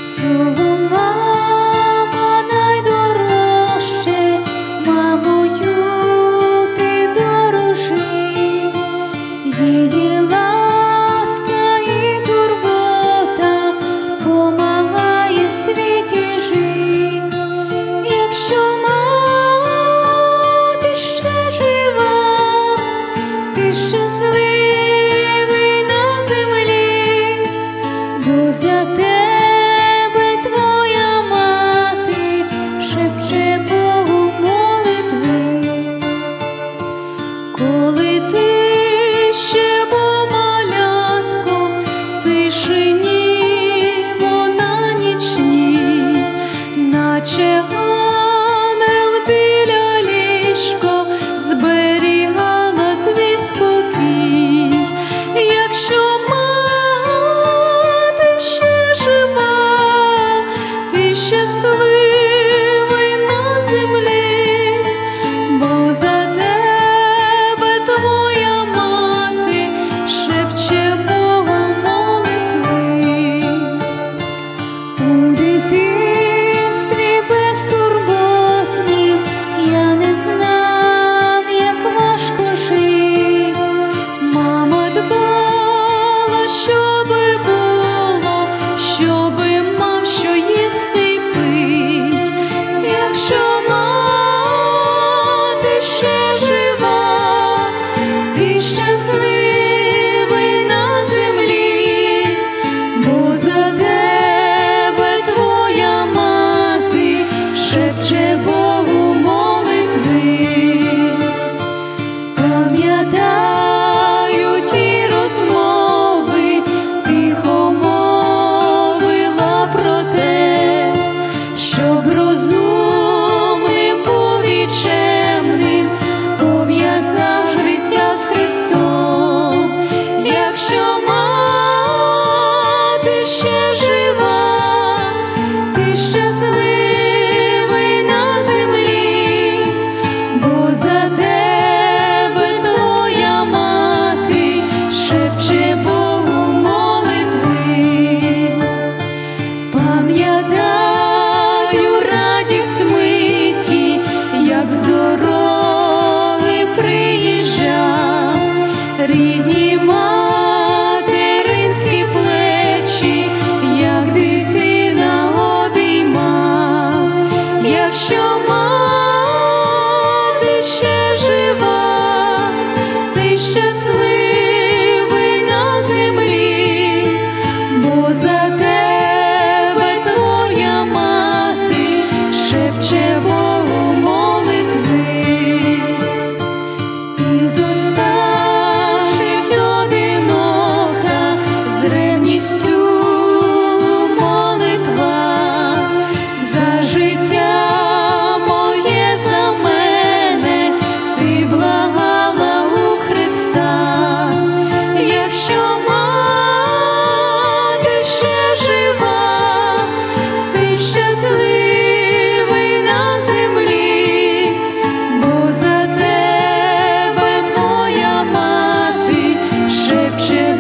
Слово мама найдорожче, мамою ти дорожи, її ласка і турбота помагає в світі жить. Якщо мати ще жива, ти щасливий на землі, бо за тебе коли ти ще був малятко, в тишині вона нічній, наче ангел біля ліжко зберігала твій спокій. Якщо мати ще жива, ти щасливий на землі, бо за тебе твоя мати шепче Богу молитви. У дитинстві безтурботнім я не знав, як важко жить. Мама дбала, щоби було, щоби мав що їсти й пить. Якщо мати ще жива, ти щасливий на землі, бо за тебе твоя мати шепче Богу молитви. Пам'ятаю ті розмови, тихо мовила про те, щоб розумним був і чемним, пов'язав життя з Христом. Якщо мати ще жива, ти щасливий на землі, бо за тебе твоя мати шепче Богу молитви. Пам'ятаю радість миті, як з дороги приїжджав, рідні материнські плечі, як дитина обіймав. Якщо мати ще жива, ти щасливий на землі, бо за тебе твоя мати шепче Богу молитви. І зоставшись одинока, з ревністю молитва за життя моє, за мене ти благала у Христа. Якщо мати ще жива, ти щасливий на землі, бо за тебе твоя мати шепче